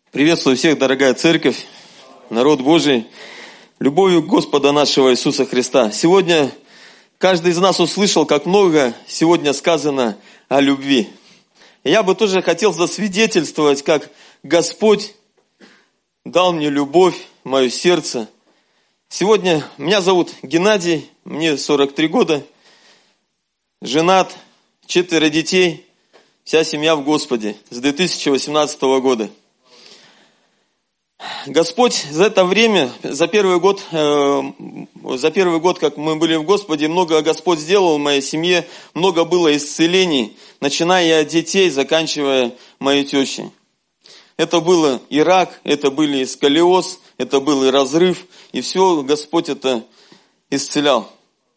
Приветствую всех, дорогая церковь, народ Божий, любовью Господа нашего Иисуса Христа. Сегодня каждый из нас услышал, как много сегодня сказано о любви. Я бы тоже хотел засвидетельствовать, как Господь дал мне любовь, мое сердце. Сегодня меня зовут Геннадий, мне 43 года, женат, 4 детей, вся семья в Господе с 2018 года. Господь за это время, за первый год, как мы были в Господе, много Господь сделал в моей семье, много было исцелений, начиная от детей, заканчивая моей тещей. Это было и рак, это были и сколиоз, это был и разрыв, и все Господь это исцелял.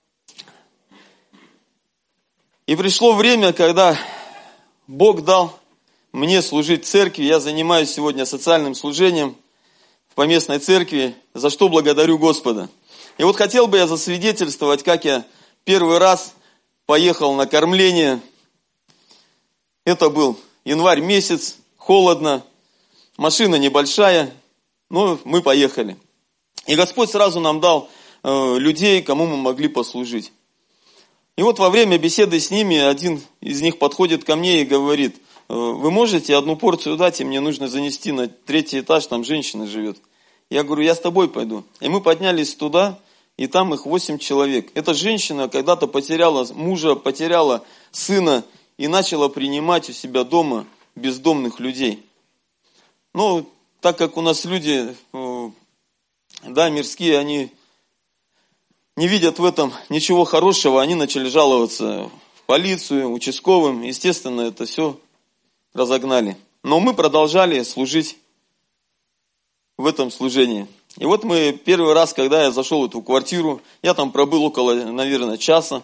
И пришло время, когда Бог дал мне служить в церкви, я занимаюсь сегодня социальным служением в поместной церкви, за что благодарю Господа. И вот хотел бы я засвидетельствовать, как я первый раз поехал на кормление. Это был январь месяц, холодно, машина небольшая, но мы поехали. И Господь сразу нам дал людей, кому мы могли послужить. И вот во время беседы с ними один из них подходит ко мне и говорит: вы можете одну порцию дать, и мне нужно занести на 3-й этаж, там женщина живет. Я говорю, я с тобой пойду. И мы поднялись туда, и там их 8 человек. Эта женщина когда-то потеряла мужа, потеряла сына и начала принимать у себя дома бездомных людей. Но так как у нас люди, мирские, они не видят в этом ничего хорошего, они начали жаловаться в полицию, участковым. Естественно, это все разогнали. Но мы продолжали служить в этом служении. И вот мы первый раз, когда я зашел в эту квартиру, я там пробыл около, наверное, часа,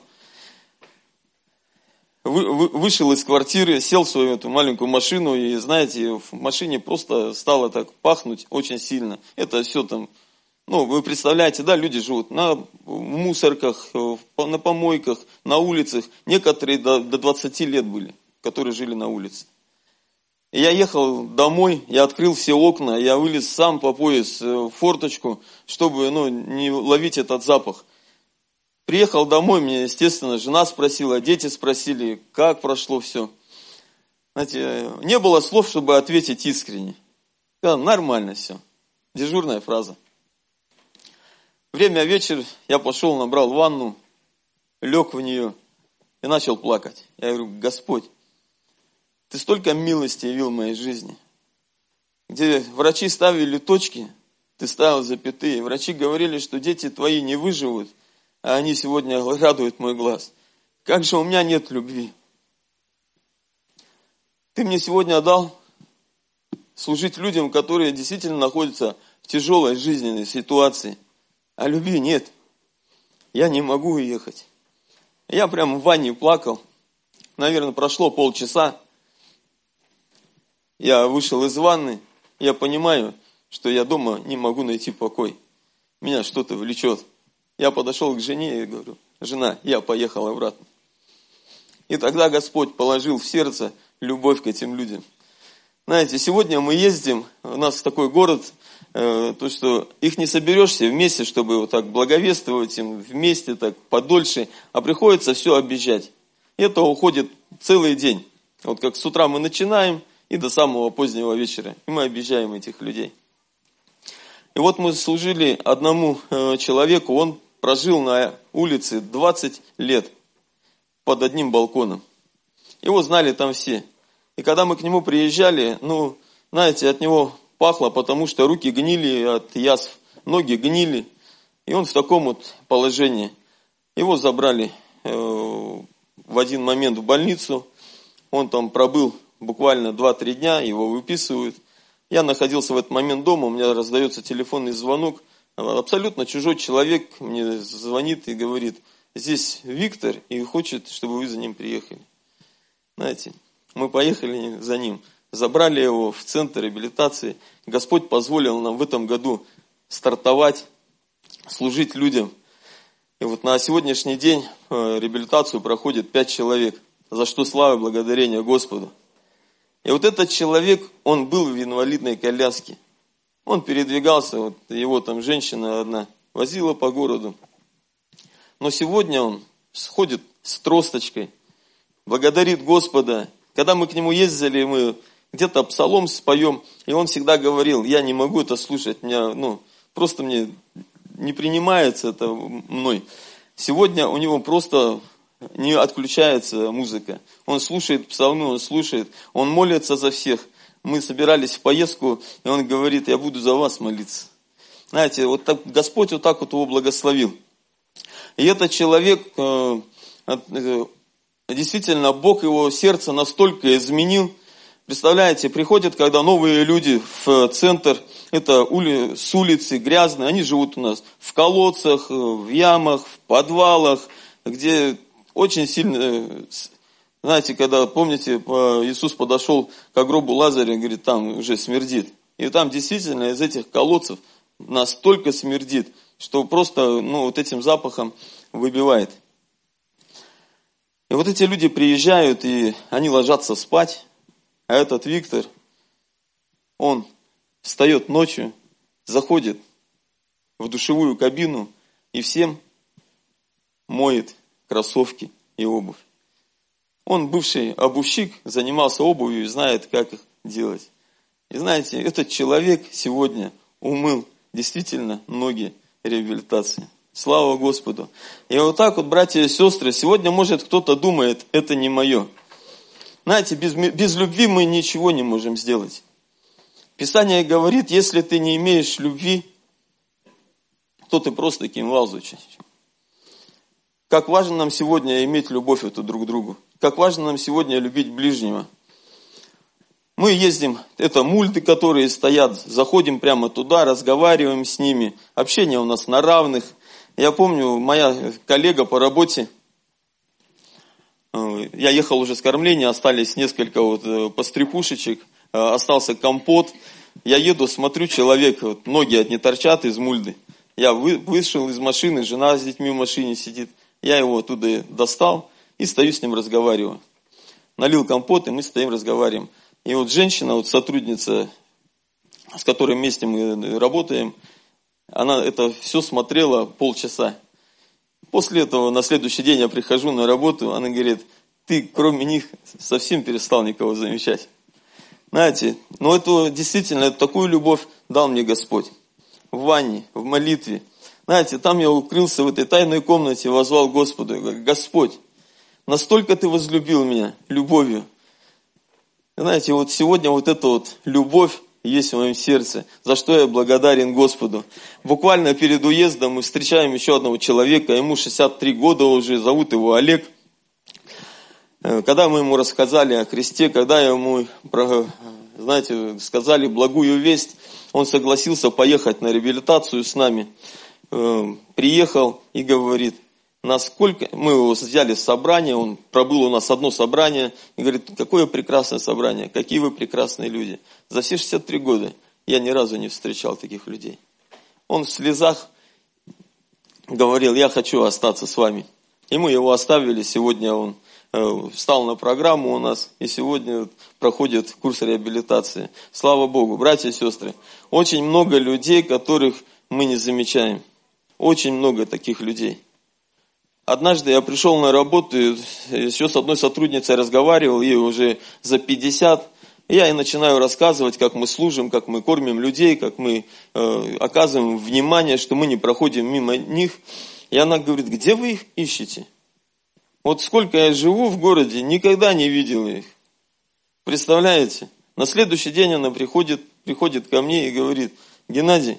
вышел из квартиры, сел в свою эту маленькую машину, и, знаете, в машине просто стало так пахнуть очень сильно. Это все там, вы представляете, да, люди живут в мусорках, на помойках, на улицах. Некоторые до 20 лет были, которые жили на улице. И я ехал домой, я открыл все окна, я вылез сам по пояс в форточку, чтобы не ловить этот запах. Приехал домой, мне, естественно, жена спросила, дети спросили, как прошло все. Знаете, не было слов, чтобы ответить искренне. Сказал, нормально все. Дежурная фраза. Время вечер, я пошел, набрал ванну, лег в нее и начал плакать. Я говорю, Господь, Ты столько милости явил в моей жизни. Где врачи ставили точки, Ты ставил запятые. Врачи говорили, что дети Твои не выживут, а они сегодня радуют мой глаз. Как же у меня нет любви? Ты мне сегодня дал служить людям, которые действительно находятся в тяжелой жизненной ситуации. А любви нет. Я не могу уехать. Я прямо в ванне плакал. Наверное, прошло полчаса. Я вышел из ванны. Я понимаю, что я дома не могу найти покой. Меня что-то влечет. Я подошел к жене и говорю, жена, я поехал обратно. И тогда Господь положил в сердце любовь к этим людям. Знаете, сегодня мы ездим, у нас такой город, то, что их не соберешься вместе, чтобы вот так благовествовать им вместе, так подольше, а приходится все объезжать. И это уходит целый день. Вот как с утра мы начинаем и до самого позднего вечера. И мы объезжаем этих людей. И вот мы служили одному человеку, он прожил на улице 20 лет под одним балконом. Его знали там все. И когда мы к нему приезжали, знаете, от него пахло, потому что руки гнили от язв, ноги гнили. И он в таком вот положении. Его забрали в один момент в больницу. Он там пробыл буквально 2-3 дня, его выписывают. Я находился в этот момент дома, у меня раздается телефонный звонок. Абсолютно чужой человек мне звонит и говорит, здесь Виктор и хочет, чтобы вы за ним приехали. Знаете, мы поехали за ним, забрали его в центр реабилитации. Господь позволил нам в этом году стартовать, служить людям. И вот на сегодняшний день реабилитацию проходит 5 человек, за что слава и благодарение Господу. И вот этот человек, он был в инвалидной коляске. Он передвигался, вот его там женщина одна возила по городу. Но сегодня он сходит с тросточкой, благодарит Господа. Когда мы к нему ездили, мы где-то псалом споем, и он всегда говорил: я не могу это слушать, просто мне не принимается это мной. Сегодня у него просто не отключается музыка. Он слушает псалмы, он слушает, он молится за всех. Мы собирались в поездку, и он говорит: я буду за вас молиться. Знаете, вот так Господь вот так вот его благословил. И этот человек, действительно, Бог его сердце настолько изменил. Представляете, приходят, когда новые люди в центр, это с улицы грязные, они живут у нас в колодцах, в ямах, в подвалах, где очень сильно, знаете, когда, помните, Иисус подошел к гробу Лазаря, говорит, там уже смердит. И там действительно из этих колодцев настолько смердит, что просто вот этим запахом выбивает. И вот эти люди приезжают, и они ложатся спать, а этот Виктор, он встает ночью, заходит в душевую кабину и всем моет кроссовки и обувь. Он бывший обувщик, занимался обувью и знает, как их делать. И знаете, этот человек сегодня умыл действительно ноги реабилитации. Слава Господу. И вот так вот, братья и сестры, сегодня, может, кто-то думает, это не мое. Знаете, без любви мы ничего не можем сделать. Писание говорит, если ты не имеешь любви, то ты просто кимвал звучишь. Как важно нам сегодня иметь любовь эту друг к другу. Как важно нам сегодня любить ближнего. Мы ездим, это мульты, которые стоят, заходим прямо туда, разговариваем с ними. Общение у нас на равных. Я помню, моя коллега по работе, я ехал уже с кормления, остались несколько пострепушечек, остался компот. Я еду, смотрю, человек, ноги не торчат из мульды. Я вышел из машины, жена с детьми в машине сидит. Я его оттуда достал и стою с ним разговариваю. Налил компот, и мы стоим разговариваем. И вот женщина, сотрудница, с которой вместе мы работаем, она это все смотрела полчаса. После этого на следующий день я прихожу на работу, она говорит, ты кроме них совсем перестал никого замечать. Знаете, это действительно, такую любовь дал мне Господь. В ванне, в молитве. Знаете, там я укрылся в этой тайной комнате, воззвал Господу. Я говорю, Господь, настолько ты возлюбил меня любовью. Знаете, сегодня эта любовь есть в моем сердце, за что я благодарен Господу. Буквально перед уездом мы встречаем еще одного человека, ему 63 года уже, зовут его Олег. Когда мы ему рассказали о Христе, когда ему, знаете, сказали благую весть, он согласился поехать на реабилитацию с нами. Приехал и говорит, насколько мы его взяли в собрание, он пробыл у нас одно собрание, и говорит, какое прекрасное собрание, какие вы прекрасные люди. За все 63 года я ни разу не встречал таких людей. Он в слезах говорил, я хочу остаться с вами. И мы его оставили, сегодня он встал на программу у нас, и сегодня проходит курс реабилитации. Слава Богу, братья и сестры, очень много людей, которых мы не замечаем. Очень много таких людей. Однажды я пришел на работу, еще с одной сотрудницей разговаривал, ей уже за 50. Я ей начинаю рассказывать, как мы служим, как мы кормим людей, как мы оказываем внимание, что мы не проходим мимо них. И она говорит, где вы их ищете? Сколько я живу в городе, никогда не видел их. Представляете? На следующий день она приходит ко мне и говорит, Геннадий,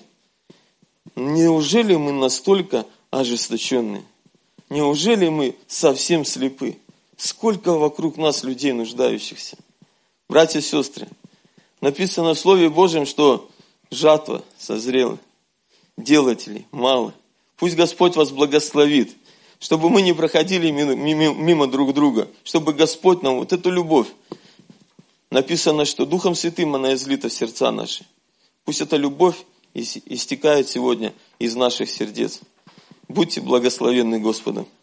неужели мы настолько ожесточенные? Неужели мы совсем слепы? Сколько вокруг нас людей нуждающихся? Братья и сестры, написано в Слове Божьем, что жатва созрела, делателей мало. Пусть Господь вас благословит, чтобы мы не проходили мимо друг друга, чтобы Господь нам эту любовь, написано, что Духом Святым она излита в сердца наши. Пусть эта любовь истекает сегодня из наших сердец. Будьте благословенны Господом.